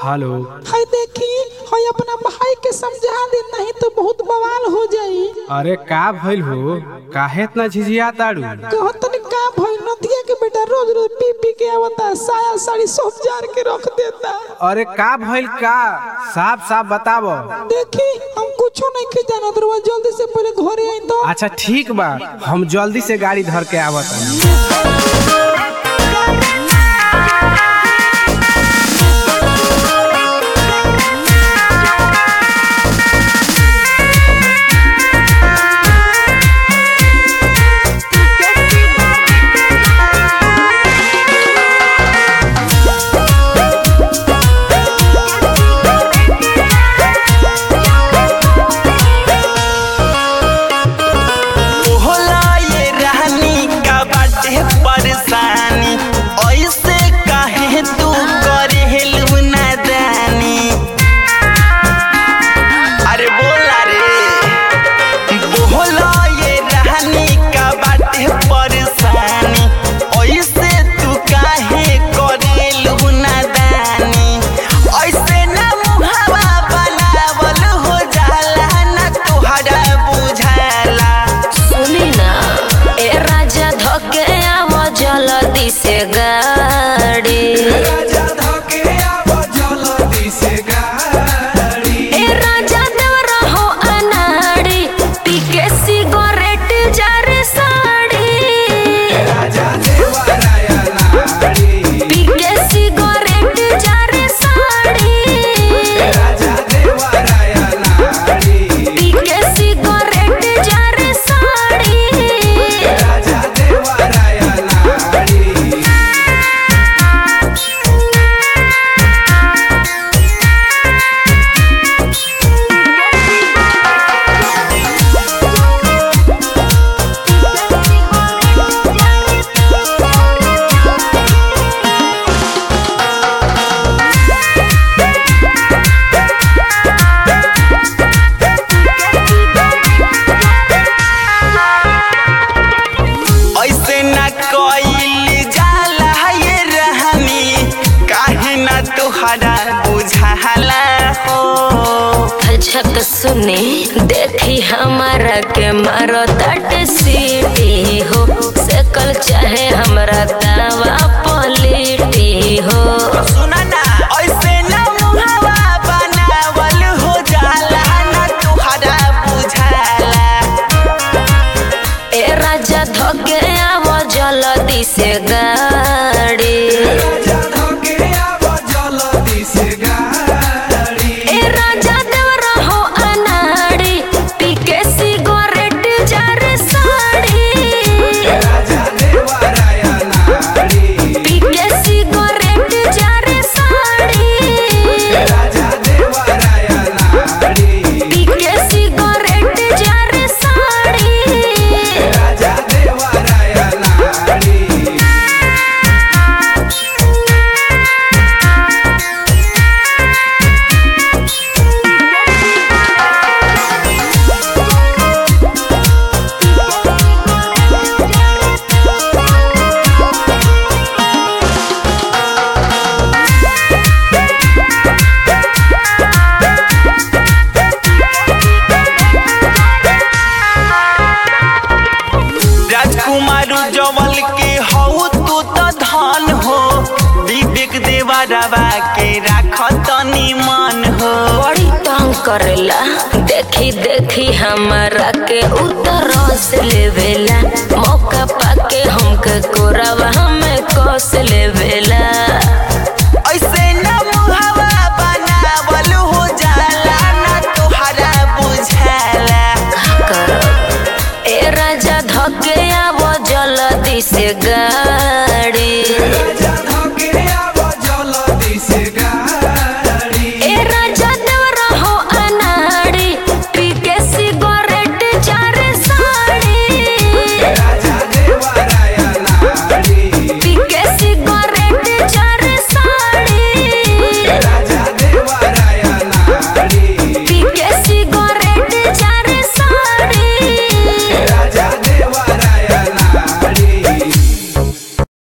Hello. हाय देखी हाय अपना भाई के समझा दे, नहीं तो बहुत बवाल हो जाई। अरे का भइल हो, काहे इतना झिझिया ताड़ू? कहो तनी का भइल? नदिया के बेटा रोज रोज पी पी के आवता, साया साड़ी सब जार के रख देता। अरे का भइल, का साफ साफ बतावो। देखी हम कुछो नहीं के जानत रहुआ, जल्दी से पहले घरे आई तो। अच्छा ठीक बा, हम जल्दी से गाड़ी धर के आवत। तो सुने देखी हमारा के मारो तट सीटी हो, सकल चाहे हमरा दावा पलटी हो। सुना ना ऐसे ना मुहावा बनावल हो जाला, ना तुहरा बुझाला। ए राजा धके आवो जल्दी से गाड़ी, जवल के हो तू तो धन हो, विवेक देवरवा के राख तनी मन हो। बड़ी तंग करेला, देखी देखी हमारा के उतरस लेवेला, मौका पाके हमके कोरावा हमें कस लेवेला। ऐसे ना मुहावा बनावल हो जाला, ना तुहरा बुझाला। ए राजा धके आवो जल्दी से गाड़ी।